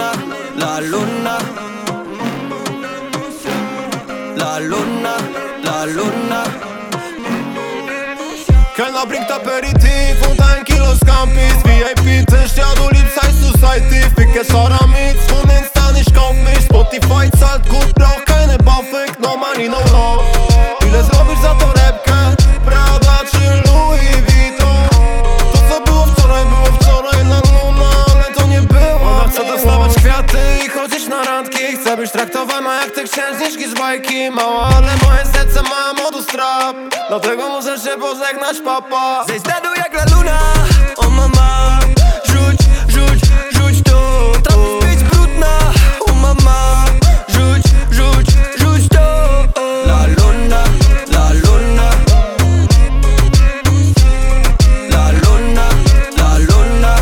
luna, la luna, la luna, la luna. Kellna bringt aperitif und ein Kilo Scampis VIP, zerstört du liebst High Society. Ficke Saramix und Insta, ich kauf mich. Spotify zahlt gut, brauch keine Buffing, no money, no love. Ile zrobisz za to repkę? Prada czy Louis Vuitton? To co było wczoraj na luna, ale to nie było. Ona chce dostawać kwiaty i chodzić na randki. Chcę być traktowana jak te księżniczki z bajki. Mała, ale moje serce ma modus trap, dlatego muszę się pożegnać, papa. Zejdź z dedu jak la luna, o mama. Rzuć, rzuć, rzuć to. Trafisz być brudna, o mama. Rzuć, rzuć, rzuć to. La luna, la luna, la luna, la luna.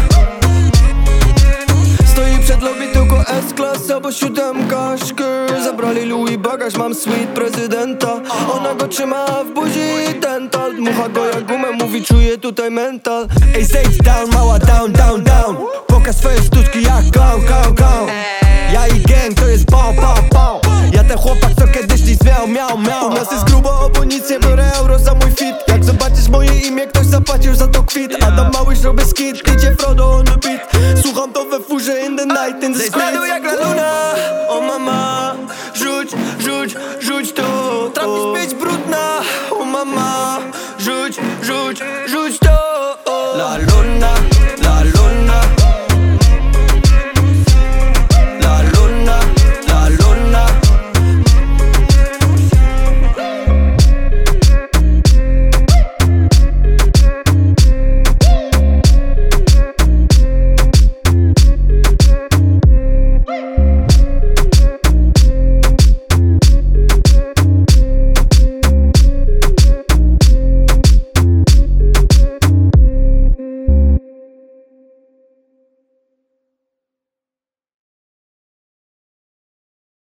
Stoi przed lobby tylko S-Class albo siódemka. Zabrali Louis bagaż, mam sweet prezydenta. Ona go trzyma w buzi dental. Dmucha go jak gumę, mówi czuję tutaj mental. Ej, zejdź down, mała, down, down, down. Pokaż swoje sztuczki jak clown, clown, clown. Ja i gang to jest pow, pow, pow. Ja ten chłopak co kiedyś nic miał. U nas jest grubo, bo nic nie biorę euro za mój fit. Jak zobaczysz moje imię, ktoś zapłacił za to kwit. Adam Małysz robię skit, idzie Frodo on the beat. Słucham to we furze